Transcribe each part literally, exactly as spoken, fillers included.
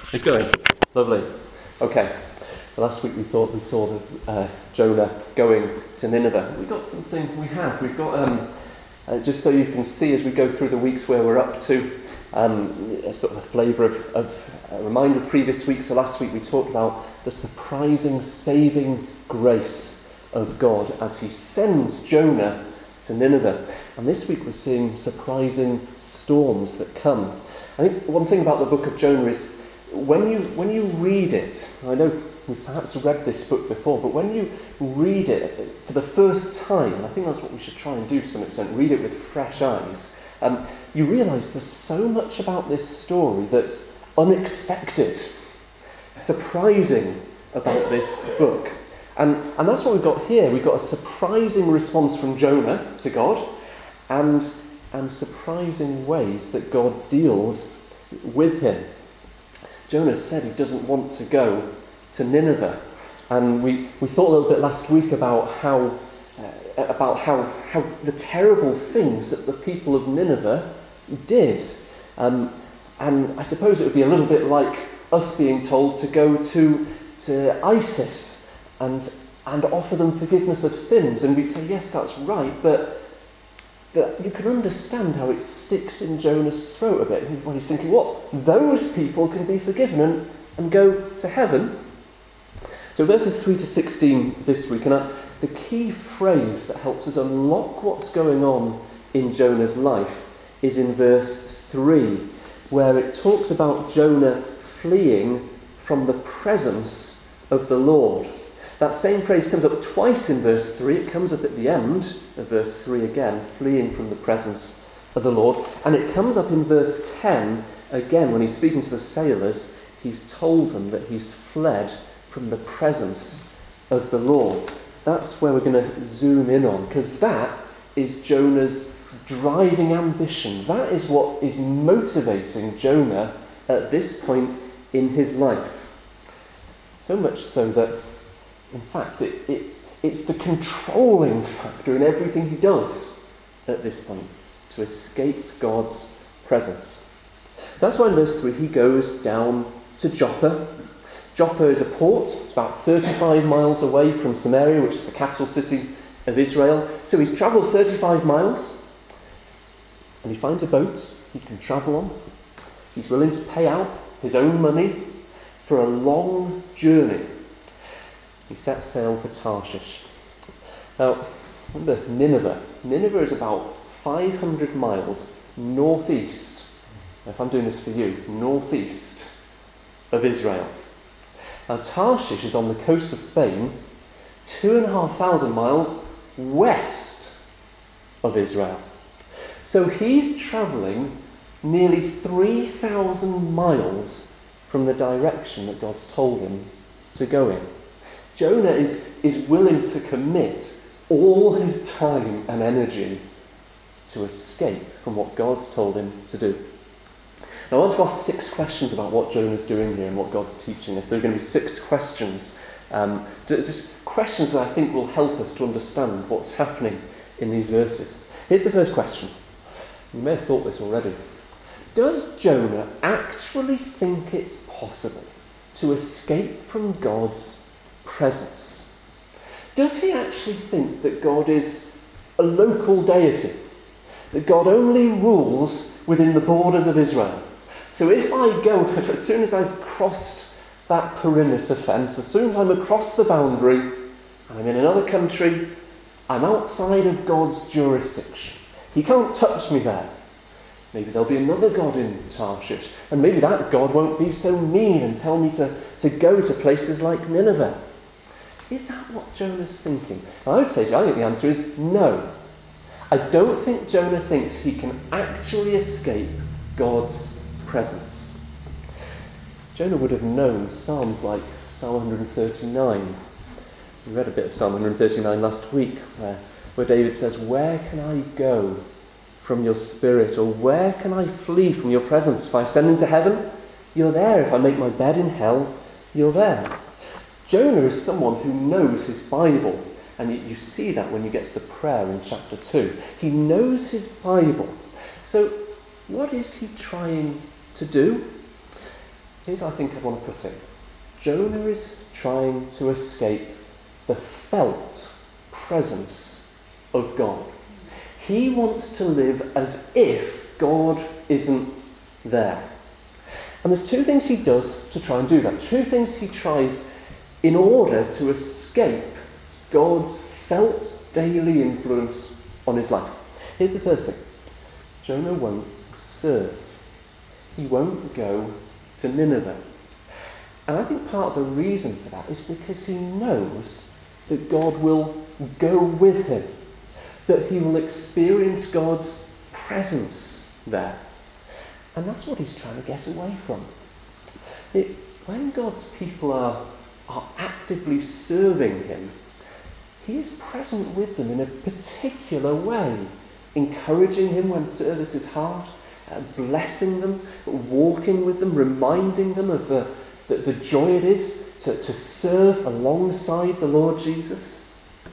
It's going. Lovely. Okay. So last week we thought we saw the, uh, Jonah going to Nineveh. We got something. We have. We've got um, uh, just so you can see as we go through the weeks where we're up to. Um, a sort of a flavour of, of a reminder of previous weeks. So last week we talked about the surprising saving grace of God as he sends Jonah to Nineveh. And this week we're seeing surprising storms that come. I think one thing about the book of Jonah is when you when you read it, I know we've perhaps read this book before, but when you read it for the first time, I think that's what we should try and do to some extent, read it with fresh eyes, um, you realise there's so much about this story that's unexpected, surprising about this book. And, and that's what we've got here. We've got a surprising response from Jonah to God, and, and surprising ways that God deals with him. Jonah said he doesn't want to go to Nineveh. And we, we thought a little bit last week about how uh, about how, how the terrible things that the people of Nineveh did. Um, and I suppose it would be a little bit like us being told to go to, to ISIS and, and offer them forgiveness of sins. And we'd say, yes, that's right, but, but you can understand how it sticks in Jonah's throat a bit. When he's thinking, what? Those people can be forgiven and, and go to heaven? So verses three to sixteen this week, and I, the key phrase that helps us unlock what's going on in Jonah's life is in verse three, where it talks about Jonah fleeing from the presence of the Lord. That same phrase comes up twice in verse three. It comes up at the end of verse three again, fleeing from the presence of the Lord. And it comes up in verse ten again when he's speaking to the sailors. He's told them that he's fled from the presence of the Lord. That's where we're going to zoom in on, because that is Jonah's driving ambition. That is what is motivating Jonah at this point in his life. So much so that, in fact, it, it, it's the controlling factor in everything he does at this point, to escape God's presence. That's why in verse three he goes down to Joppa. Joppa is a port, it's about thirty-five miles away from Samaria, which is the capital city of Israel. So he's travelled thirty-five miles, and he finds a boat he can travel on. He's willing to pay out his own money for a long journey. He sets sail for Tarshish. Now, remember Nineveh. Nineveh is about five hundred miles northeast, if I'm doing this for you, northeast of Israel. Now, Tarshish is on the coast of Spain, two and a half thousand miles west of Israel. So he's travelling nearly three thousand miles from the direction that God's told him to go in. Jonah is, is willing to commit all his time and energy to escape from what God's told him to do. Now I want to ask six questions about what Jonah's doing here and what God's teaching us. So there are going to be six questions, um, just questions that I think will help us to understand what's happening in these verses. Here's the first question. You may have thought this already. Does Jonah actually think it's possible to escape from God's presence? Does he actually think that God is a local deity? That God only rules within the borders of Israel? So if I go, as soon as I've crossed that perimeter fence, as soon as I'm across the boundary, and I'm in another country, I'm outside of God's jurisdiction. He can't touch me there. Maybe there'll be another God in Tarshish, and maybe that God won't be so mean and tell me to, to go to places like Nineveh. Is that what Jonah's thinking? I would say to you, I think the answer is no. I don't think Jonah thinks he can actually escape God's presence. Jonah would have known Psalms like Psalm one thirty-nine. We read a bit of Psalm one thirty-nine last week, where, where David says, "Where can I go from your spirit? Or where can I flee from your presence? If I ascend into heaven, you're there. If I make my bed in hell, you're there." Jonah is someone who knows his Bible. And you, you see that when you get to the prayer in chapter two. He knows his Bible. So what is he trying to do? Here's how I think I want to put it. Jonah is trying to escape the felt presence of God. He wants to live as if God isn't there. And there's two things he does to try and do that. Two things he tries in order to escape God's felt daily influence on his life. Here's the first thing. Jonah won't serve. He won't go to Nineveh. And I think part of the reason for that is because he knows that God will go with him, that he will experience God's presence there. And that's what he's trying to get away from. It, when God's people are, are actively serving him, he is present with them in a particular way, encouraging him when service is hard, uh, blessing them, walking with them, reminding them of the, the, the joy it is to, to serve alongside the Lord Jesus.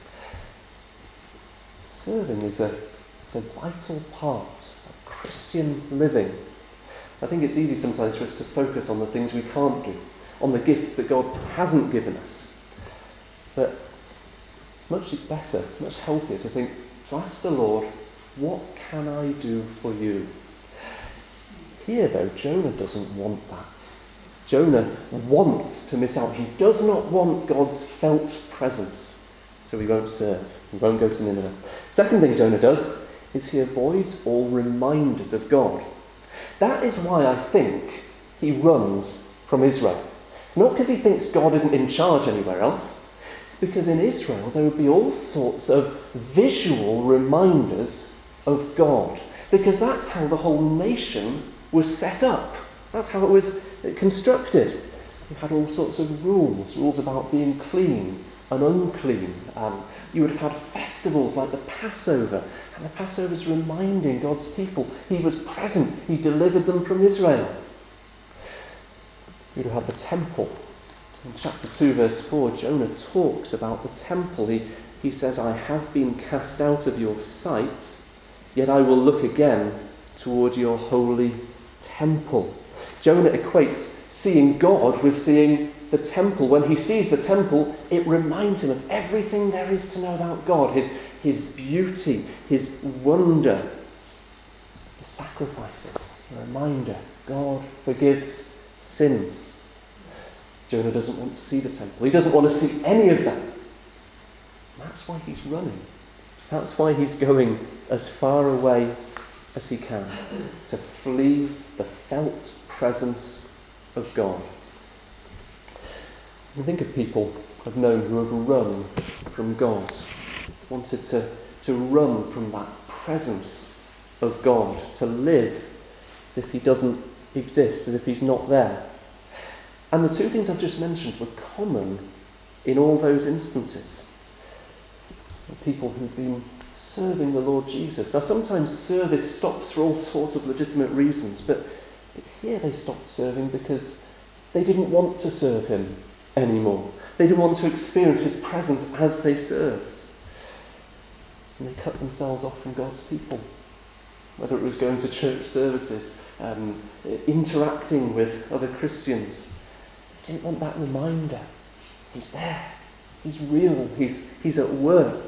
Serving is a, it's a vital part of Christian living. I think it's easy sometimes for us to focus on the things we can't do, on the gifts that God hasn't given us. But it's much better, much healthier to think, to ask the Lord, what can I do for you? Here, though, Jonah doesn't want that. Jonah wants to miss out. He does not want God's felt presence, so he won't serve. He won't go to Nineveh. Second thing Jonah does is he avoids all reminders of God. That is why I think he runs from Israel. It's not because he thinks God isn't in charge anywhere else. It's because in Israel there would be all sorts of visual reminders of God. Because that's how the whole nation was set up. That's how it was constructed. You had all sorts of rules, rules about being clean and unclean. Um, you would have had festivals like the Passover, and the Passover is reminding God's people he was present, he delivered them from Israel. You'd have had the temple. In chapter two, verse four, Jonah talks about the temple. He, he says, I have been cast out of your sight, yet I will look again toward your holy temple. Jonah equates seeing God with seeing the temple. When he sees the temple, it reminds him of everything there is to know about God, his, his beauty, his wonder, the sacrifices, a reminder, God forgives sins. Jonah doesn't want to see the temple. He doesn't want to see any of that. That's why he's running. That's why he's going as far away as he can, to flee the felt presence of God. I think of people I've known who have run from God, wanted to, to run from that presence of God, to live as if he doesn't exist, as if he's not there. And the two things I've just mentioned were common in all those instances. People who've been serving the Lord Jesus. Now, sometimes service stops for all sorts of legitimate reasons, but here they stopped serving because they didn't want to serve him anymore. They didn't want to experience his presence as they served. And they cut themselves off from God's people. Whether it was going to church services, um, interacting with other Christians. They didn't want that reminder. He's there. He's real. He's, he's at work.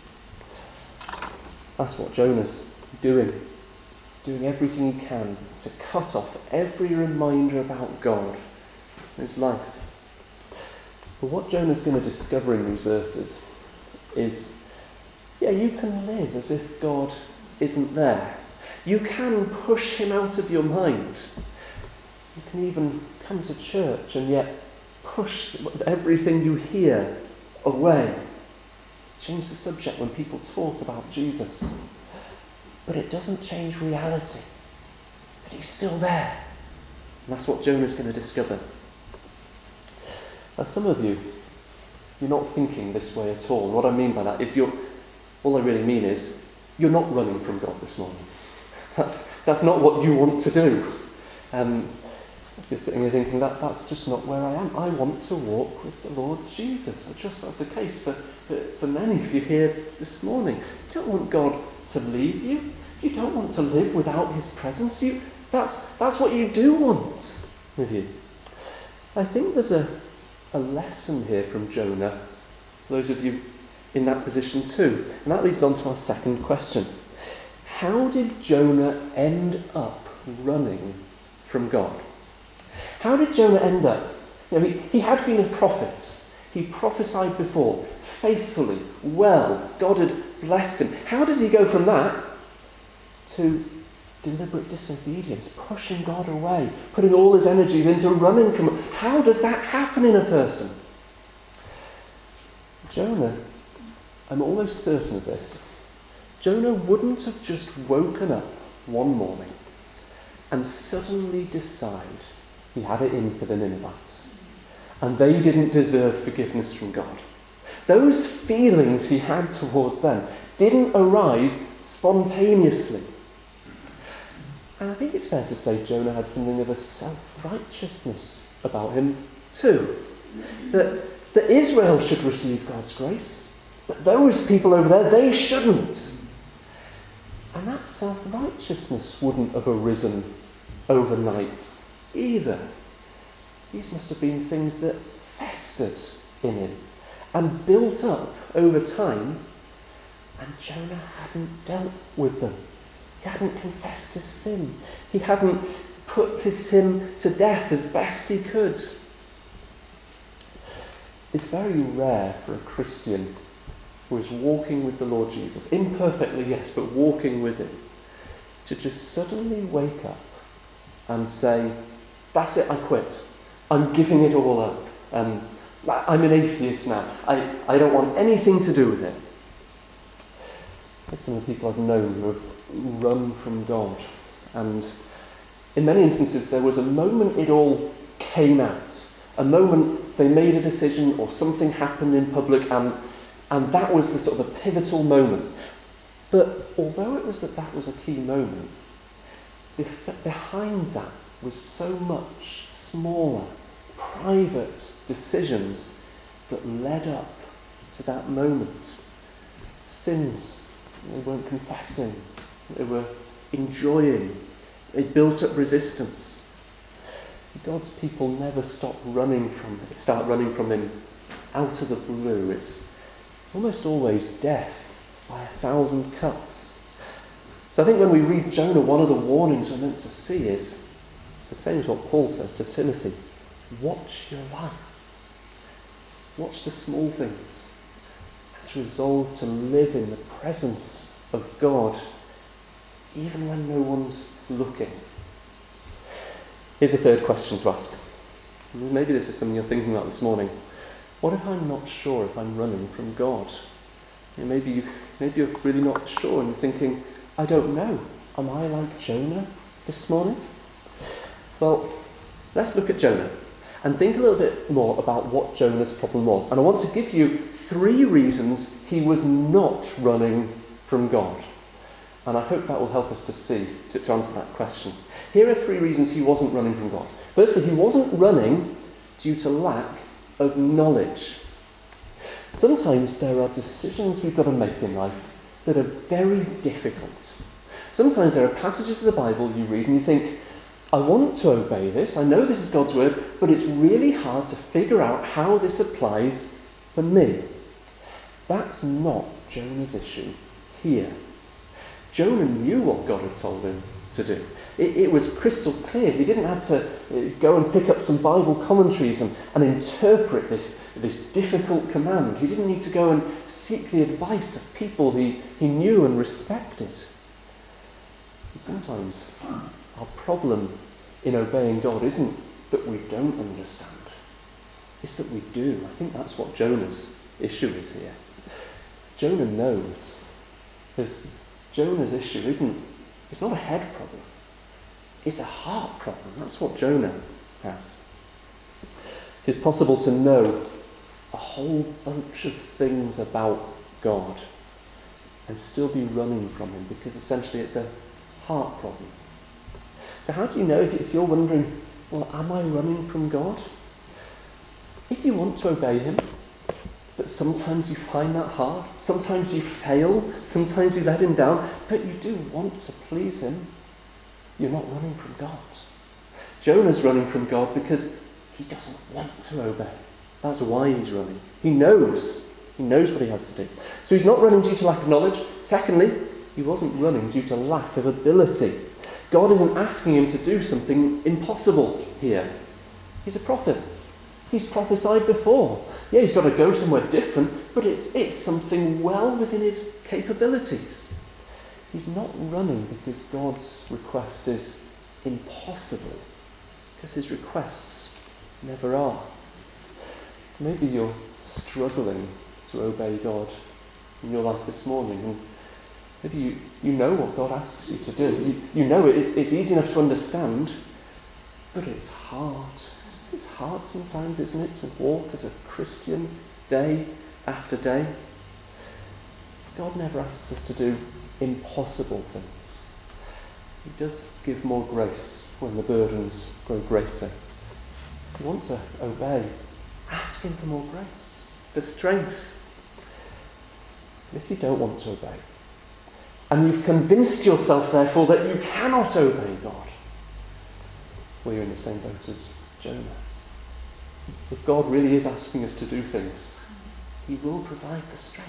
That's what Jonah's doing. Doing everything he can to cut off every reminder about God in his life. But what Jonah's going to discover in these verses is, yeah, you can live as if God isn't there. You can push him out of your mind. You can even come to church and yet push everything you hear away. Change the subject when people talk about Jesus. But it doesn't change reality. But he's still there. And that's what Jonah's going to discover. Now, some of you, you're not thinking this way at all. And what I mean by that is you're, all I really mean is, you're not running from God this morning. That's, that's not what you want to do. Um, you're sitting here thinking, that that's just not where I am. I want to walk with the Lord Jesus. I trust that's the case for, for, for many of you here this morning. You don't want God to leave you. You don't want to live without his presence. You, that's, that's what you do want with you. I think there's a, a lesson here from Jonah, those of you in that position too. And that leads on to our second question. How did Jonah end up running from God? How did Jonah end up? You know, he, he had been a prophet. He prophesied before, faithfully, well. God had blessed him. How does he go from that to deliberate disobedience, pushing God away, putting all his energies into running from him? How does that happen in a person? Jonah, I'm almost certain of this, Jonah wouldn't have just woken up one morning and suddenly decide he had it in for the Ninevites and they didn't deserve forgiveness from God. Those feelings he had towards them didn't arise spontaneously. And I think it's fair to say Jonah had something of a self-righteousness about him too. That, that Israel should receive God's grace, but those people over there, they shouldn't. And that self-righteousness wouldn't have arisen overnight either. These must have been things that festered in him and built up over time, and Jonah hadn't dealt with them. He hadn't confessed his sin. He hadn't put his sin to death as best he could. It's very rare for a Christian who is walking with the Lord Jesus, imperfectly, yes, but walking with him, to just suddenly wake up and say, that's it, I quit. I'm giving it all up. Um, I'm an atheist now. I, I don't want anything to do with it. There's some of the people I've known who have run from God. And in many instances, there was a moment it all came out. A moment they made a decision or something happened in public, and, and that was the sort of the pivotal moment. But although it was that that was a key moment, bef- behind that was so much smaller, private decisions that led up to that moment. Sins they weren't confessing, they were enjoying, they built up resistance. God's people never stop running from start running from him out of the blue. It's almost always death by a thousand cuts. So I think when we read Jonah, one of the warnings we're meant to see is it's the same as what Paul says to Timothy. Watch your life. Watch the small things. And resolve to live in the presence of God even when no one's looking. Here's a third question to ask. Maybe this is something you're thinking about this morning. What if I'm not sure if I'm running from God? You know, maybe, you, maybe you're really not sure and you're thinking, I don't know. Am I like Jonah this morning? Well, let's look at Jonah and think a little bit more about what Jonah's problem was. And I want to give you three reasons he was not running from God. And I hope that will help us to see, to, to answer that question. Here are three reasons he wasn't running from God. Firstly, he wasn't running due to lack of knowledge. Sometimes there are decisions we've got to make in life that are very difficult. Sometimes there are passages of the Bible you read and you think, I want to obey this, I know this is God's word, but it's really hard to figure out how this applies for me. That's not Jonah's issue here. Jonah knew what God had told him to do. It, it was crystal clear. He didn't have to go and pick up some Bible commentaries and, and interpret this, this difficult command. He didn't need to go and seek the advice of people he, he knew and respected. And sometimes our problem in obeying God isn't that we don't understand. It's that we do. I think that's what Jonah's issue is here. Jonah knows. Because Jonah's issue isn't, it's not a head problem. It's a heart problem. That's what Jonah has. It is possible to know a whole bunch of things about God and still be running from him, because essentially it's a heart problem. So how do you know, if, if you're wondering, well, am I running from God? If you want to obey him, but sometimes you find that hard, sometimes you fail, sometimes you let him down, but you do want to please him, you're not running from God. Jonah's running from God because he doesn't want to obey. That's why he's running. He knows. He knows what he has to do. So he's not running due to lack of knowledge. Secondly, he wasn't running due to lack of ability. God isn't asking him to do something impossible here. He's a prophet. He's prophesied before. Yeah, he's got to go somewhere different, but it's, it's something well within his capabilities. He's not running because God's request is impossible, because his requests never are. Maybe you're struggling to obey God in your life this morning, and maybe you, you know what God asks you to do. You, you know it, it's, it's easy enough to understand, but it's hard. It's hard sometimes, isn't it, to walk as a Christian day after day. God never asks us to do impossible things. He does give more grace when the burdens grow greater. If you want to obey, ask him for more grace, for strength. And if you don't want to obey, and you've convinced yourself, therefore, that you cannot obey God, well, you're in the same boat as Jonah. If God really is asking us to do things, he will provide the strength.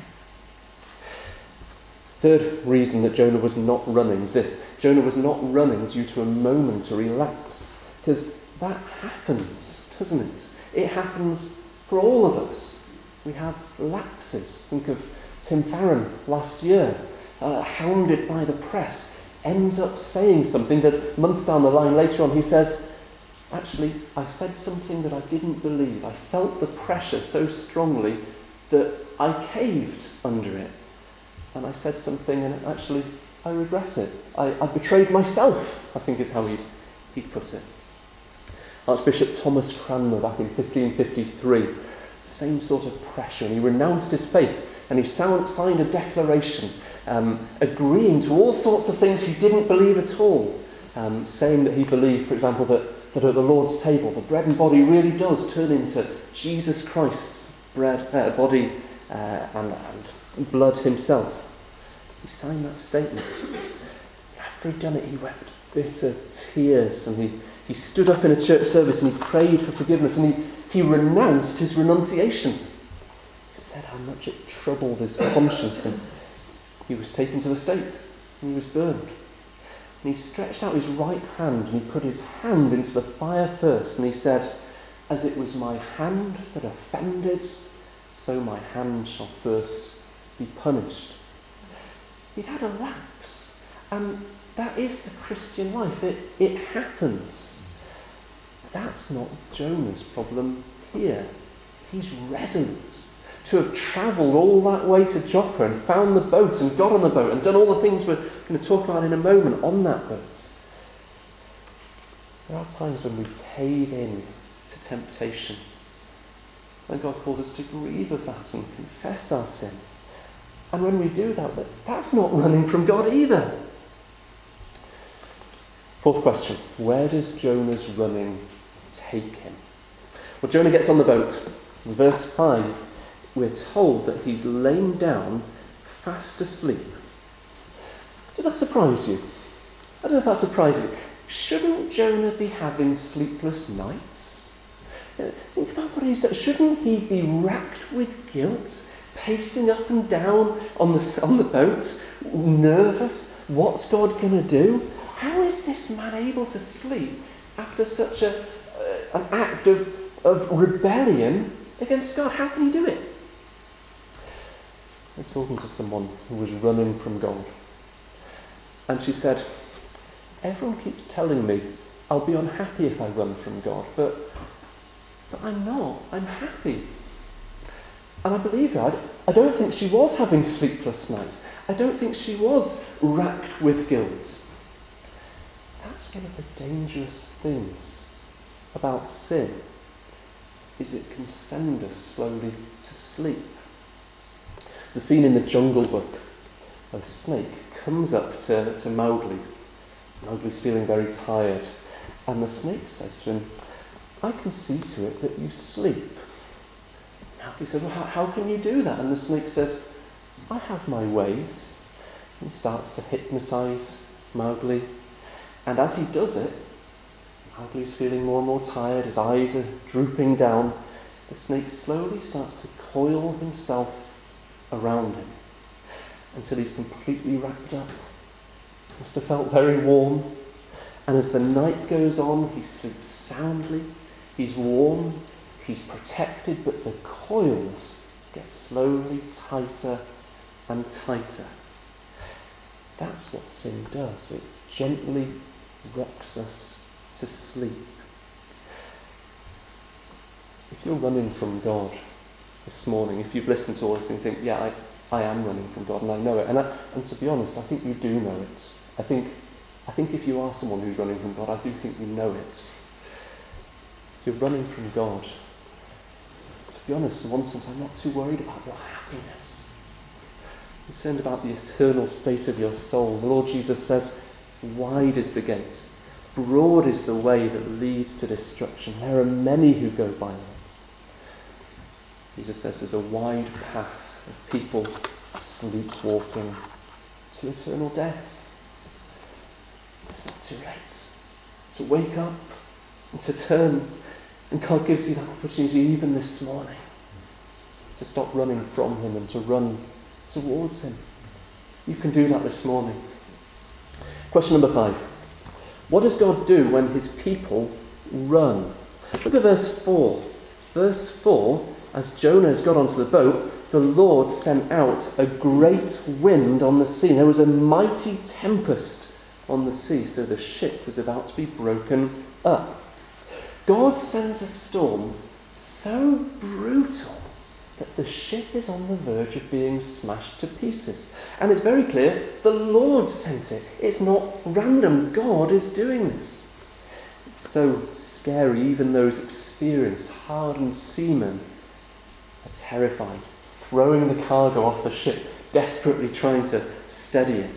Third reason that Jonah was not running is this. Jonah was not running due to a momentary lapse. Because that happens, doesn't it? It happens for all of us. We have lapses. Think of Tim Farron last year, uh, hounded by the press, ends up saying something that months down the line later on he says, actually, I said something that I didn't believe. I felt the pressure so strongly that I caved under it. And I said something and actually I regret it. I, I betrayed myself, I think is how he'd, he'd put it. Archbishop Thomas Cranmer back in fifteen fifty-three, same sort of pressure. And he renounced his faith and he sound, signed a declaration um, agreeing to all sorts of things he didn't believe at all. Um, saying that he believed, for example, that, that at the Lord's table the bread and body really does turn into Jesus Christ's bread, uh, body uh, and, and blood himself. He signed that statement. After he'd done it, he wept bitter tears and he, he stood up in a church service and he prayed for forgiveness and he, he renounced his renunciation. He said how much it troubled his conscience, and he was taken to the stake and he was burned. And he stretched out his right hand and he put his hand into the fire first and he said, as it was my hand that offended, so my hand shall first be punished. He'd had a lapse, and that is the Christian life. It, it happens. That's not Jonah's problem here. He's resolute. To have travelled all that way to Joppa and found the boat and got on the boat and done all the things we're going to talk about in a moment on that boat. There are times when we cave in to temptation. And God calls us to grieve of that and confess our sin. And when we do that, that's not running from God either. Fourth question. Where does Jonah's running take him? Well, Jonah gets on the boat. In verse five, we're told that he's lain down, fast asleep. Does that surprise you? I don't know if that surprises you. Shouldn't Jonah be having sleepless nights? Think about what he's done. Shouldn't he be racked with guilt? Pacing up and down on the, on the boat, nervous. What's God going to do? How is this man able to sleep after such a, uh, an act of, of rebellion against God? How can he do it? I'm talking to someone who was running from God. And she said, everyone keeps telling me I'll be unhappy if I run from God, but, but I'm not. I'm happy. And I believe her. I don't think she was having sleepless nights. I don't think she was racked with guilt. That's one of the dangerous things about sin, is it can send us slowly to sleep. There's a scene in the Jungle Book. A snake comes up to, to Mowgli. Mowgli's feeling very tired. And the snake says to him, I can see to it that you sleep. He says, well, how, how can you do that? And the snake says, I have my ways. And he starts to hypnotise Mowgli. And as he does it, Mowgli's feeling more and more tired, his eyes are drooping down. The snake slowly starts to coil himself around him until he's completely wrapped up. Must have felt very warm. And as the night goes on, he sleeps soundly, he's warm, he's protected, but the coils get slowly tighter and tighter. That's what sin does. It gently rocks us to sleep. If you're running from God this morning, if you've listened to all this and think, yeah, I, I am running from God and I know it, and, I, and to be honest, I think you do know it. I think, I think if you are someone who's running from God, I do think you know it. If you're running from God, to be honest, in one sense, I'm not too worried about your happiness. I'm concerned about the eternal state of your soul. The Lord Jesus says, wide is the gate, broad is the way that leads to destruction. There are many who go by it. Jesus says there's a wide path of people sleepwalking to eternal death. It's not too late to wake up and to turn. And God gives you that opportunity even this morning to stop running from him and to run towards him. You can do that this morning. Question number five. What does God do when his people run? Look at verse four. Verse four, as Jonah has got onto the boat, the Lord sent out a great wind on the sea. There was a mighty tempest on the sea, so the ship was about to be broken up. God sends a storm so brutal that the ship is on the verge of being smashed to pieces. And it's very clear, the Lord sent it. It's not random. God is doing this. It's so scary, even those experienced, hardened seamen are terrified, throwing the cargo off the ship, desperately trying to steady it.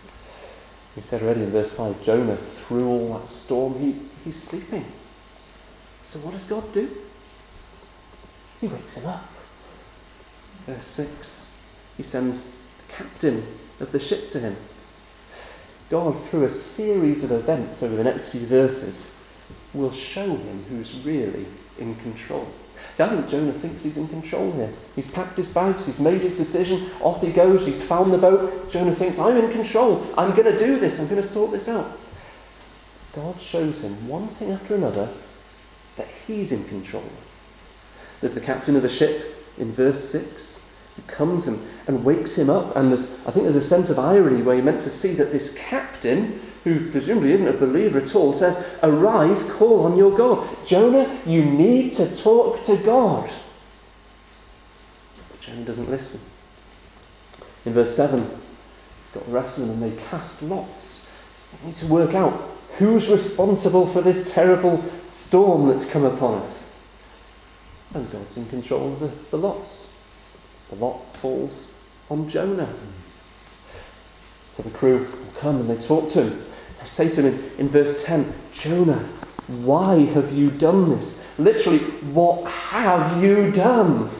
We said already in verse five, Jonah, through all that storm, he, he's sleeping. So what does God do? He wakes him up. Verse six, he sends the captain of the ship to him. God, through a series of events over the next few verses, will show him who's really in control. See, I think Jonah thinks he's in control here. He's packed his bags, he's made his decision, off he goes, he's found the boat. Jonah thinks, I'm in control, I'm going to do this, I'm going to sort this out. God shows him one thing after another that he's in control of. There's the captain of the ship in verse six, who comes and, and wakes him up, and there's, I think there's a sense of irony where you're meant to see that this captain, who presumably isn't a believer at all, says, arise, call on your God. Jonah, you need to talk to God. But Jonah doesn't listen. In verse seven, you've got the rest of them, and they cast lots. They need to work out who's responsible for this terrible storm that's come upon us. And God's in control of the, the lots. The lot falls on Jonah. So the crew will come and they talk to him. They say to him in, in verse ten, Jonah, why have you done this? Literally, what have you done?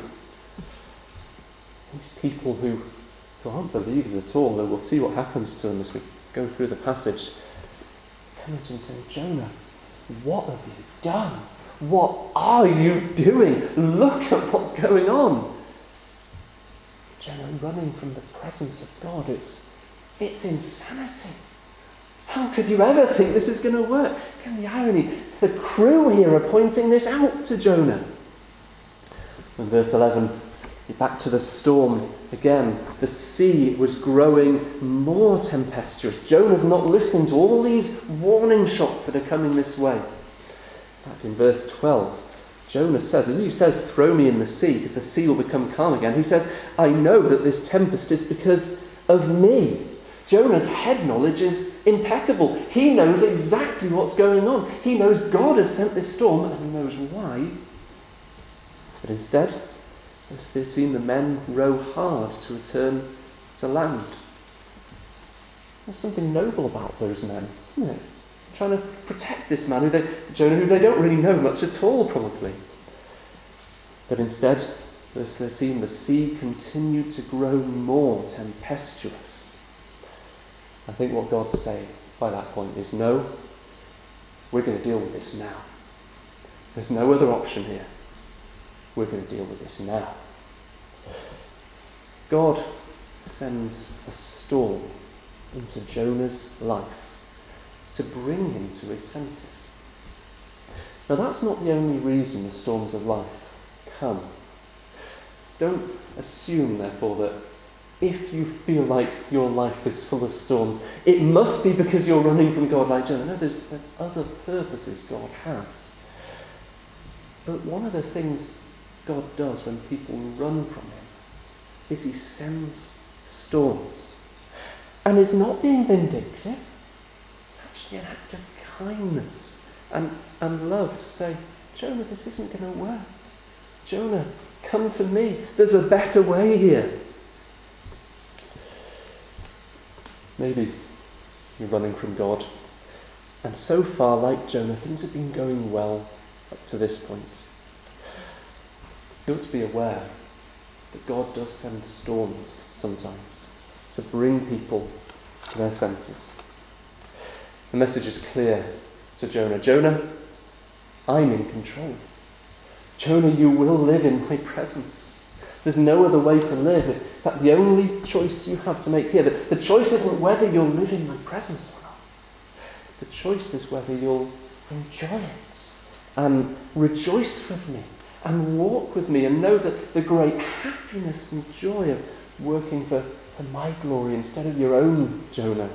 These people who, who aren't believers at all, though we'll see what happens to them as we go through the passage, come to him and say, Jonah, what have you done? What are you doing? Look at what's going on. Jonah running from the presence of God. It's, it's insanity. How could you ever think this is going to work? Again, the irony. The crew here are pointing this out to Jonah. In verse eleven, back to the storm again. The sea was growing more tempestuous. Jonah's not listening to all these warning shots that are coming this way. In fact, in verse twelve, Jonah says, as he says, throw me in the sea, because the sea will become calm again. He says, I know that this tempest is because of me. Jonah's head knowledge is impeccable. He knows exactly what's going on. He knows God has sent this storm, and he knows why. But instead, verse thirteen, the men row hard to return to land. There's something noble about those men, isn't it? Trying to protect this man, who they, Jonah, who they don't really know much at all, probably. But instead, verse thirteen, the sea continued to grow more tempestuous. I think what God's saying by that point is, no, we're going to deal with this now. There's no other option here. We're going to deal with this now. God sends a storm into Jonah's life to bring him to his senses. Now that's not the only reason the storms of life come. Don't assume, therefore, that if you feel like your life is full of storms, it must be because you're running from God like Jonah. No, there's, there's other purposes God has. But one of the things God does when people run from him is he sends storms. And it's not being vindictive. It's actually an act of kindness and, and love to say, Jonah, this isn't going to work. Jonah, come to me. There's a better way here. Maybe you're running from God. And so far, like Jonah, things have been going well up to this point. You ought to be aware that God does send storms sometimes to bring people to their senses. The message is clear to Jonah. Jonah, I'm in control. Jonah, you will live in my presence. There's no other way to live. In fact, the only choice you have to make here, the, the choice isn't whether you'll live in my presence or not. The choice is whether you'll enjoy it and rejoice with me and walk with me and know that the great happiness and joy of working for, for my glory instead of your own, Jonah.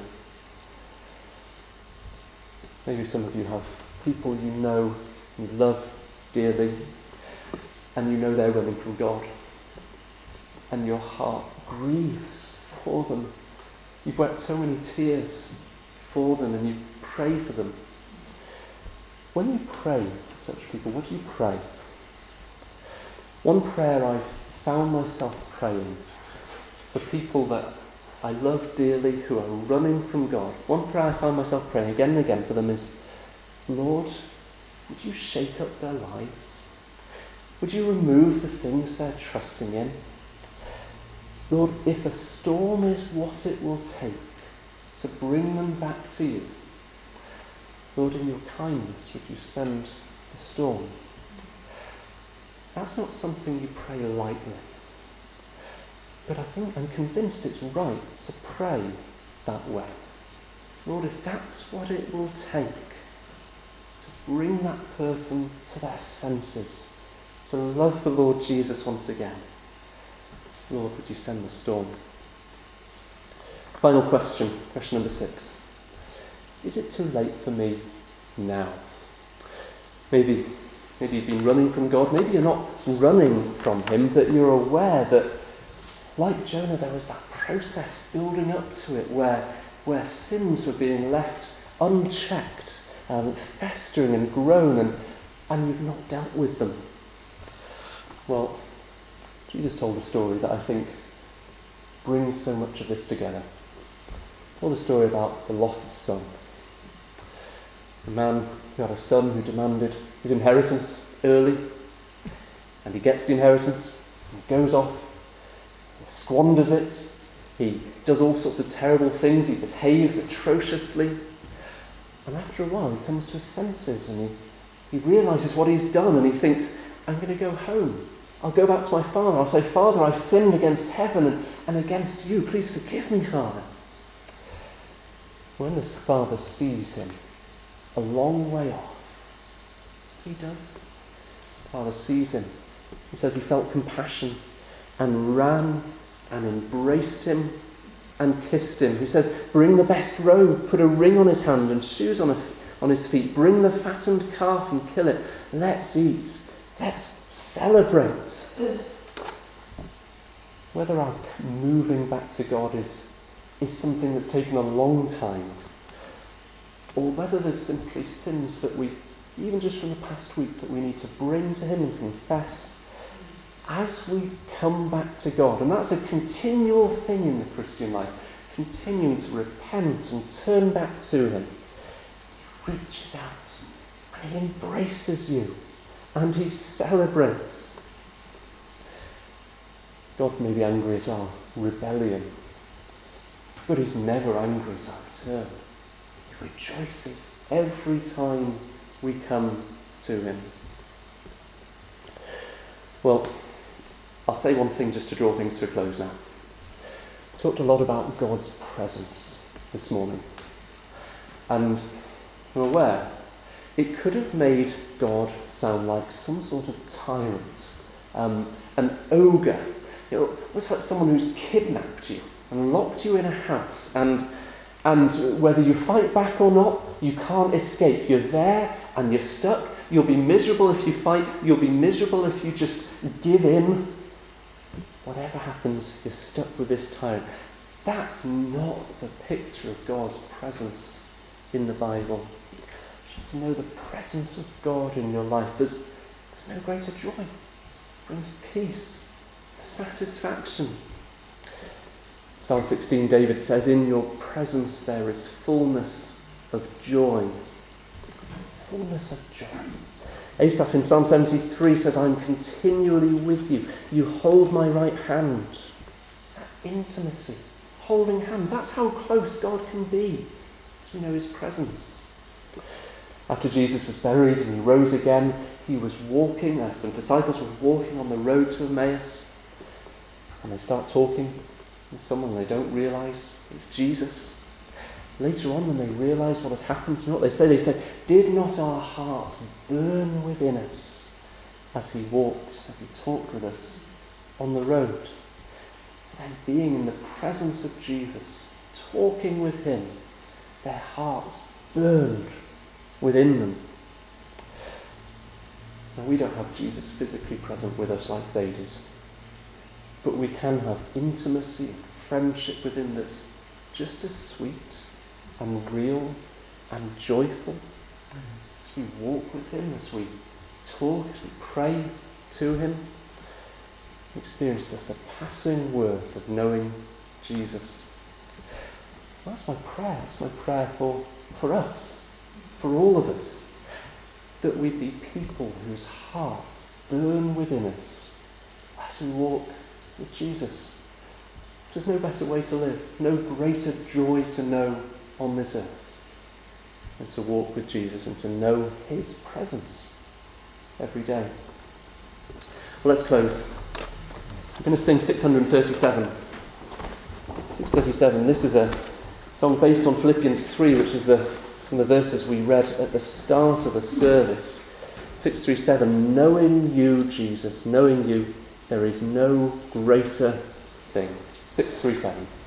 Maybe some of you have people you know, you love dearly, and you know they're running from God. And your heart grieves for them. You've wept so many tears for them and you pray for them. When you pray for such people, what do you pray? One prayer I've found myself praying for people that I love dearly who are running from God. One prayer I found myself praying again and again for them is, Lord, would you shake up their lives? Would you remove the things they're trusting in? Lord, if a storm is what it will take to bring them back to you, Lord, in your kindness, would you send the storm? That's not something you pray lightly. But I think I'm convinced it's right to pray that way. Lord, if that's what it will take to bring that person to their senses, to love the Lord Jesus once again, Lord, would you send the storm? Final question, question number six. Is it too late for me now? Maybe, maybe you've been running from God. Maybe you're not running from him, but you're aware that, like Jonah, there was that process building up to it where, where sins were being left unchecked, um, festering and grown, and, and you've not dealt with them. Well, Jesus told a story that I think brings so much of this together. He told a story about the lost son. A man who had a son who demanded his inheritance early, and he gets the inheritance, and goes off, he squanders it, he does all sorts of terrible things, he behaves atrociously, and after a while he comes to his senses and he, he realises what he's done, and he thinks, I'm going to go home. I'll go back to my father. I'll say, Father, I've sinned against heaven and, and against you. Please forgive me, Father. When this father sees him a long way off, he does. The father sees him. He says he felt compassion and ran and embraced him and kissed him. He says, bring the best robe, put a ring on his hand and shoes on, a, on his feet. Bring the fattened calf and kill it. Let's eat. Let's celebrate. Whether our moving back to God is, is something that's taken a long time, or whether there's simply sins that we, even just from the past week, that we need to bring to him and confess as we come back to God. And that's a continual thing in the Christian life, continuing to repent and turn back to him. He reaches out and he embraces you. And he celebrates. God may be angry at our rebellion, but he's never angry at our return. He rejoices every time we come to him. Well, I'll say one thing just to draw things to a close now. We talked a lot about God's presence this morning. And I'm aware it could have made God sound like some sort of tyrant, um, an ogre. You know, it's like someone who's kidnapped you and locked you in a house, and and whether you fight back or not, you can't escape. You're there and you're stuck. You'll be miserable if you fight. You'll be miserable if you just give in. Whatever happens, you're stuck with this tyrant. That's not the picture of God's presence in the Bible. To know the presence of God in your life, there's, there's no greater joy. It brings peace, satisfaction. Psalm sixteen, David says, in your presence there is fullness of joy. Fullness of joy. Asaph in Psalm seventy-three says, I'm continually with you. You hold my right hand. It's that intimacy. Holding hands. That's how close God can be, as we know his presence. After Jesus was buried and he rose again, he was walking, uh, some disciples were walking on the road to Emmaus, and they start talking with someone they don't realise it's Jesus. Later on, when they realise what had happened, you know what they say? They say, did not our hearts burn within us as he walked, as he talked with us on the road? And being in the presence of Jesus, talking with him, their hearts burned within them. Now, we don't have Jesus physically present with us like they did, but we can have intimacy and friendship with him that's just as sweet and real and joyful as we walk with him, as we talk, as we pray to him. Experience the surpassing worth of knowing Jesus. Well, that's my prayer. That's my prayer for, for us, for all of us, that we be people whose hearts burn within us as we walk with Jesus. There's no better way to live, no greater joy to know on this earth than to walk with Jesus and to know his presence every day. Well, let's close. I'm going to sing six thirty-seven. six thirty-seven. This is a song based on Philippians three, which is the some of the verses we read at the start of the service. six thirty-seven. Knowing you, Jesus, knowing you, there is no greater thing. six thirty-seven.